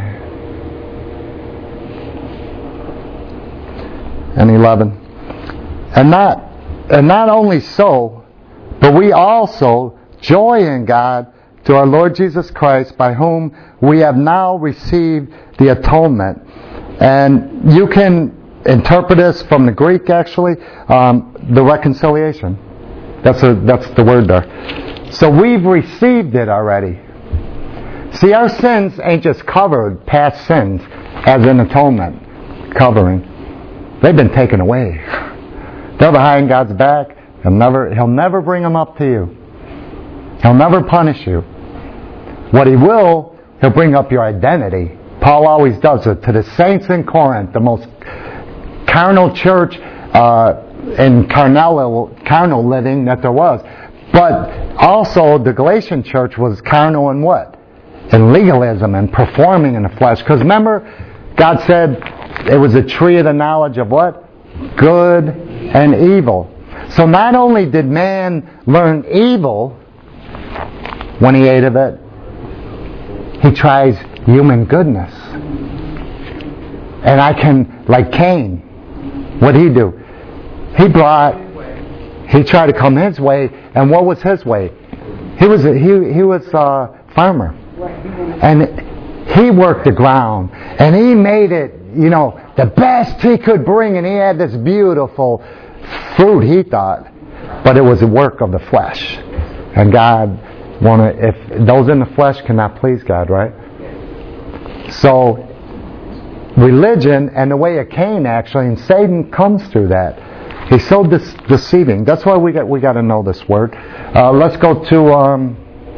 And eleven. And not, and not only so, but we also joy in God to our Lord Jesus Christ, by whom we have now received the atonement. And you can interpret this from the Greek, actually, um, the reconciliation. That's a, that's the word there. So we've received it already. See, our sins ain't just covered, past sins, as an atonement, covering. They've been taken away. They're behind God's back. He'll never, he'll never bring them up to you. He'll never punish you. What He will, He'll bring up your identity. Paul always does it to the saints in Corinth, the most carnal church uh, in carnal, carnal living that there was. But also the Galatian church was carnal in what? In legalism and performing in the flesh. Because remember, God said it was a tree of the knowledge of what? Good and evil. So not only did man learn evil when he ate of it, he tries human goodness. And I can, like Cain, what'd he do? He brought, he tried to come his way, and what was his way? He was a, he he was a farmer. And he worked the ground, and he made it, you know, the best he could bring, and he had this beautiful fruit, he thought, but it was the work of the flesh. And God wanted, if those in the flesh cannot please God, right? So, religion and the way of Cain, actually, and Satan comes through that. He's so de- deceiving. That's why we got we got to know this word. Uh, let's go to um,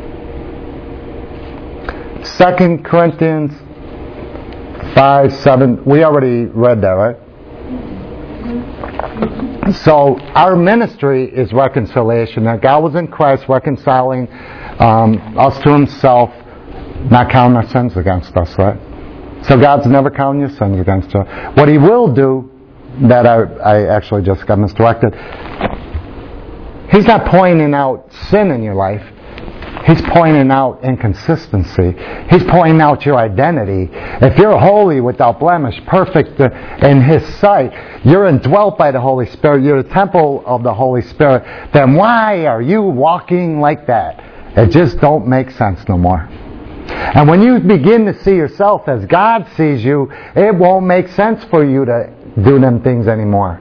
Second Corinthians five, seven. We already read that, right? So our ministry is reconciliation. That God was in Christ reconciling um, us to Himself, not counting our sins against us, right? So God's never counting your sins against you. What He will do, that I, I actually just got misdirected, He's not pointing out sin in your life. He's pointing out inconsistency. He's pointing out your identity. If you're holy, without blemish, perfect in His sight, you're indwelt by the Holy Spirit, you're the temple of the Holy Spirit, then why are you walking like that? It just don't make sense no more. And when you begin to see yourself as God sees you, it won't make sense for you to do them things anymore.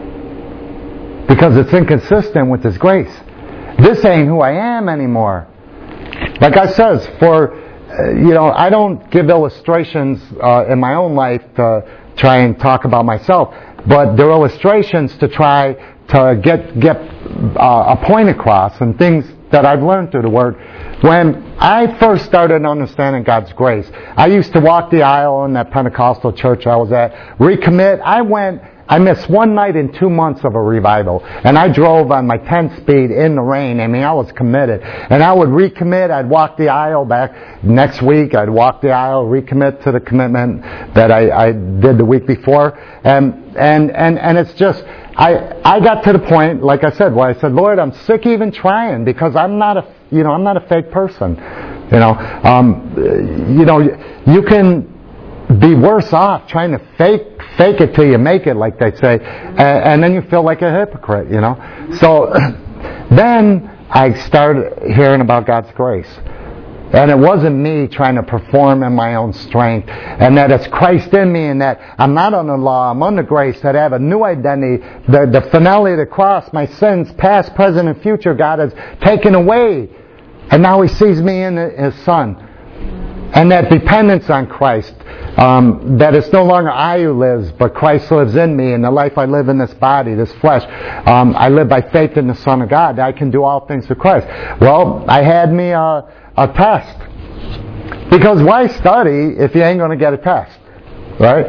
Because it's inconsistent with His grace. This ain't who I am anymore. Like I says, for, uh, you know, I don't give illustrations uh, in my own life to try and talk about myself, but they're illustrations to try to get get uh, a point across and things that I've learned through the Word. When I first started understanding God's grace, I used to walk the aisle in that Pentecostal church I was at, recommit. I went, I missed one night in two months of a revival. And I drove on my ten speed in the rain. I mean, I was committed. And I would recommit. I'd walk the aisle back next week. I'd walk the aisle, recommit to the commitment that I, I did the week before. And, and, and, and it's just, I, I got to the point, like I said, where I said, Lord, I'm sick even trying because I'm not a, you know, I'm not a fake person. You know, um, you know, you can be worse off trying to fake fake it till you make it, like they say, and, and then you feel like a hypocrite, you know. So then I started hearing about God's grace. And it wasn't me trying to perform in my own strength, and that it's Christ in me, and that I'm not under law, I'm under grace, that I have a new identity. The, the finale of the cross, my sins, past, present, and future, God has taken away. And now He sees me in His Son. And that dependence on Christ, um, that it's no longer I who lives, but Christ lives in me, and the life I live in this body, this flesh, um, I live by faith in the Son of God. I can do all things through Christ. Well, I had me a, a test. Because why study if you ain't going to get a test? Right?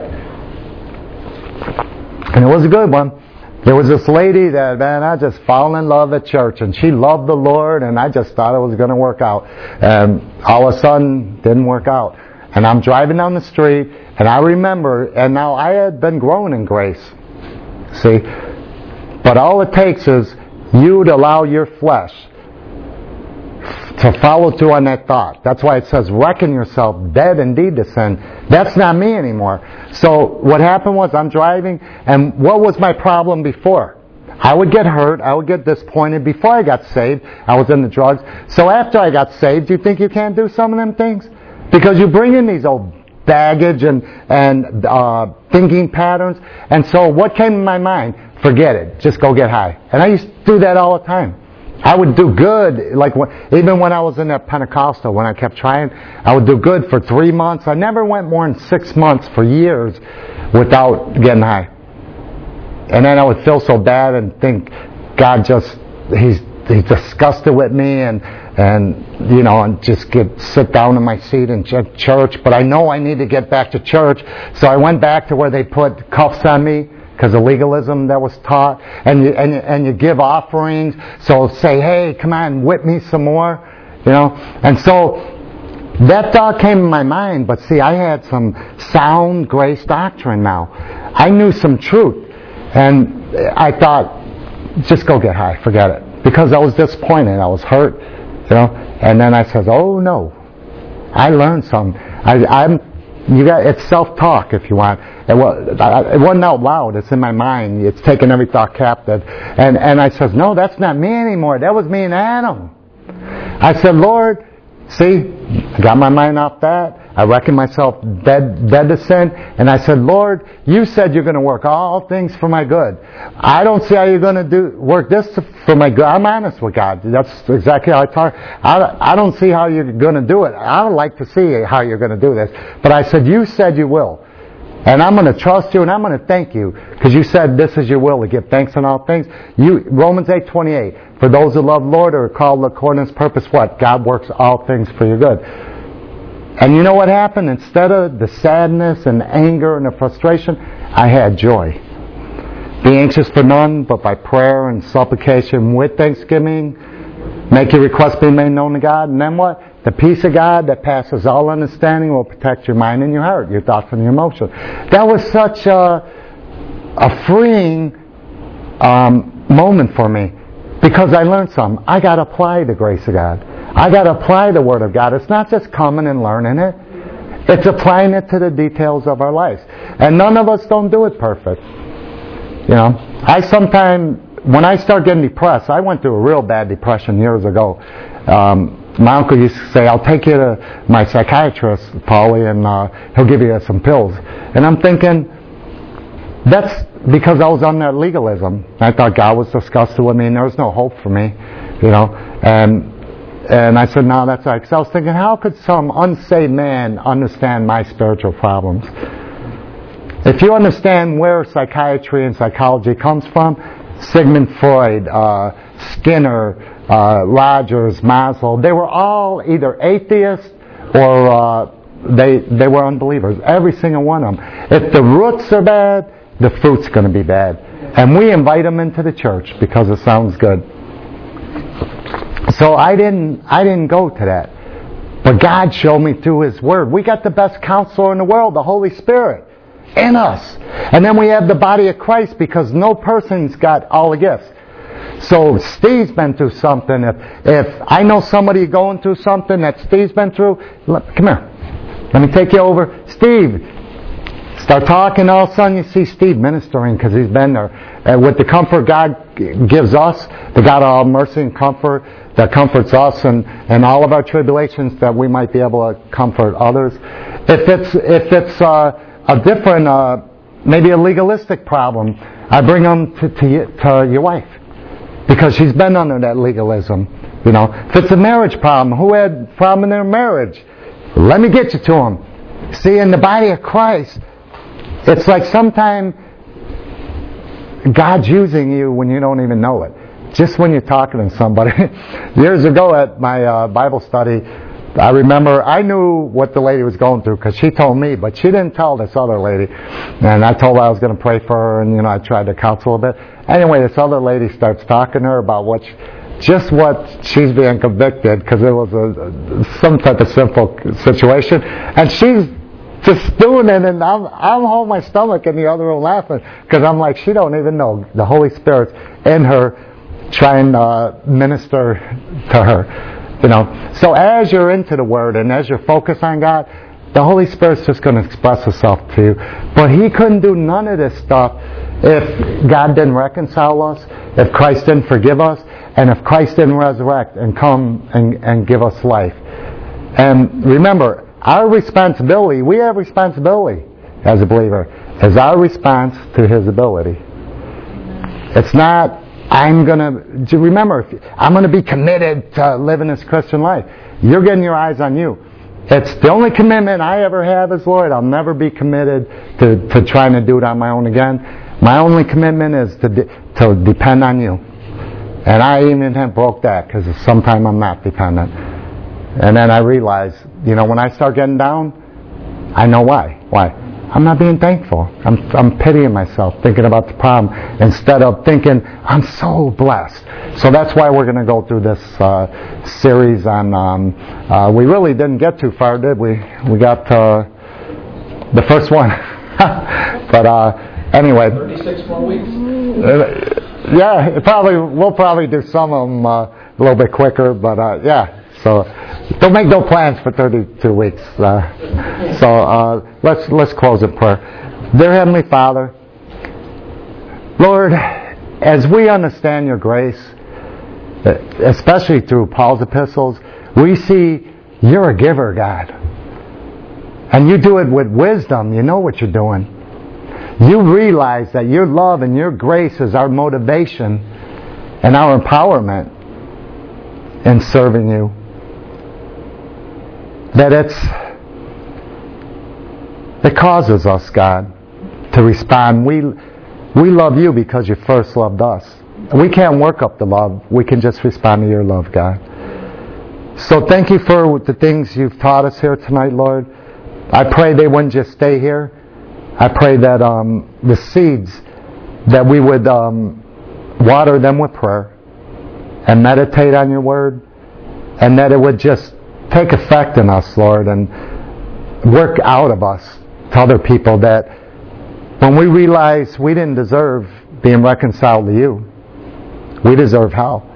And it was a good one. There was this lady that, man, I just fell in love at church, and she loved the Lord, and I just thought it was going to work out. And all of a sudden, didn't work out. And I'm driving down the street, and I remember, and now I had been growing in grace. See? But all it takes is you to allow your flesh to follow through on that thought. That's why it says, reckon yourself dead indeed to sin. That's not me anymore. So what happened was I'm driving, and what was my problem before? I would get hurt, I would get disappointed. Before I got saved, I was into drugs. So after I got saved, do you think you can't do some of them things? Because you bring in these old baggage and, and uh, thinking patterns. And so what came in my mind? Forget it. Just go get high. And I used to do that all the time. I would do good, like when, even when I was in that Pentecostal, when I kept trying, I would do good for three months. I never went more than six months for years without getting high. And then I would feel so bad and think, God just, He's He's disgusted with me, and and you know, and just get sit down in my seat in ch- church. But I know I need to get back to church, so I went back to where they put cuffs on me, because of legalism that was taught, and you, and you, and you give offerings, so say, hey, come on, whip me some more, you know. And so that thought came in my mind, but see, I had some sound grace doctrine now. I knew some truth, and I thought, just go get high, forget it. Because I was disappointed, I was hurt, you know. And then I said, oh no, I learned something. I, I'm You got it's self-talk if you want. It, was, it wasn't out loud. It's in my mind. It's taking every thought captive. And and I says, no, that's not me anymore. That was me and Adam. I said, Lord, see, I got my mind off that. I reckon myself dead, dead to sin. And I said, Lord, you said you're going to work all things for my good. I don't see how you're going to do work this for my good. I'm honest with God. That's exactly how I talk. I, I don't see how you're going to do it. I would like to see how you're going to do this. But I said, you said you will. And I'm going to trust you, and I'm going to thank you, because you said this is your will, to give thanks in all things. You, Romans eight twenty-eight, for those who love the Lord are called according to His purpose, what? God works all things for your good. And you know what happened? Instead of the sadness and the anger and the frustration, I had joy. Be anxious for none, but by prayer and supplication with thanksgiving, make your requests be made known to God. And then what? The peace of God that passes all understanding will protect your mind and your heart, your thoughts and your emotions. That was such a, a freeing um, moment for me, because I learned something. I got to apply the grace of God. I got to apply the Word of God. It's not just coming and learning it. It's applying it to the details of our lives. And none of us don't do it perfect. You know, I sometimes, when I start getting depressed, I went through a real bad depression years ago. Um, my uncle used to say, I'll take you to my psychiatrist, Paulie, and uh, he'll give you some pills. And I'm thinking, that's because I was on that legalism. I thought God was disgusted with me and there was no hope for me, you know. And and I said, no, that's right. Because I was thinking, how could some unsaved man understand my spiritual problems? If you understand where psychiatry and psychology comes from, Sigmund Freud, uh, Skinner, uh, Rogers, Maslow, they were all either atheists or uh, they they were unbelievers. Every single one of them. If the roots are bad, the fruit's going to be bad. And we invite them into the church because it sounds good. So I didn't I didn't go to that. But God showed me through His Word. We got the best counselor in the world, the Holy Spirit, in us. And then we have the body of Christ, because no person's got all the gifts. So Steve's been through something. If if I know somebody going through something that Steve's been through, come here. Let me take you over. Steve, start talking, all of a sudden you see Steve ministering because he's been there. And with the comfort God gives us, the God of all mercy and comfort that comforts us and, and all of our tribulations, that we might be able to comfort others. If it's if it's uh, a different, uh, maybe a legalistic problem, I bring them to, to, you, to your wife, because she's been under that legalism. You know, if it's a marriage problem, who had a problem in their marriage? Let me get you to them. See, in the body of Christ, it's like sometimes God's using you when you don't even know it. Just when you're talking to somebody. Years ago at my uh, Bible study, I remember I knew what the lady was going through because she told me, but she didn't tell this other lady. And I told her I was going to pray for her, and you know I tried to counsel a bit. Anyway, this other lady starts talking to her about what, she, just what she's being convicted because it was a, some type of sinful situation, and she's just doing it, and I'm I'm holding my stomach in the other room laughing because I'm like, she don't even know the Holy Spirit's in her, trying to minister to her, you know. So as you're into the Word and as you're focused on God, the Holy Spirit's just going to express Himself to you. But He couldn't do none of this stuff if God didn't reconcile us, if Christ didn't forgive us, and if Christ didn't resurrect and come and, and give us life. And remember, our responsibility, we have responsibility as a believer, is our response to His ability. It's not, I'm going to, remember, I'm going to be committed to living this Christian life. You're getting your eyes on you. It's the only commitment I ever have is, Lord, I'll never be committed to, to trying to do it on my own again. My only commitment is to de- to depend on you. And I even have broke that because sometimes I'm not dependent. And then I realize, you know, when I start getting down, I know why. Why? I'm not being thankful. I'm I'm pitying myself, thinking about the problem, instead of thinking, I'm so blessed. So that's why we're going to go through this uh, series on, um, uh, we really didn't get too far, did we? We got uh, the first one. But uh, anyway. thirty-six more weeks. Uh, yeah, it probably we'll probably do some of them uh, a little bit quicker, but uh, yeah. So don't make no plans for thirty-two weeks. Uh, so uh, let's let's close in prayer. Dear Heavenly Father, Lord, as we understand Your grace, especially through Paul's epistles, we see You're a giver, God, and You do it with wisdom. You know what You're doing. You realize that Your love and Your grace is our motivation and our empowerment in serving You. That it's it causes us, God, to respond. We we love You because You first loved us. We can't work up the love. We can just respond to Your love, God. So thank You for the things You've taught us here tonight, Lord. I pray they wouldn't just stay here. I pray that um, the seeds, that we would um, water them with prayer and meditate on Your Word, and that it would just take effect in us, Lord, and work out of us to other people, that when we realize we didn't deserve being reconciled to You, we deserve hell.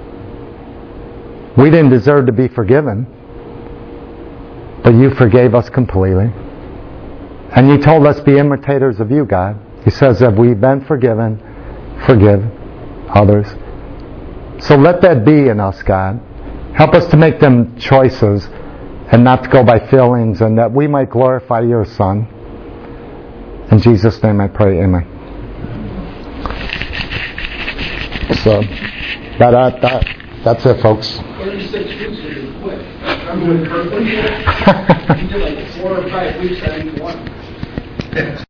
We didn't deserve to be forgiven, but You forgave us completely. And You told us be imitators of You, God. He says that we've been forgiven, forgive others. So let that be in us, God. Help us to make them choices and not to go by feelings, and that we might glorify Your Son. In Jesus' name I pray, amen. So, that, that, that, that's it, folks. thirty-six weeks would be quick. Remember when Kirkland did it? He did like four or five weeks, I think one.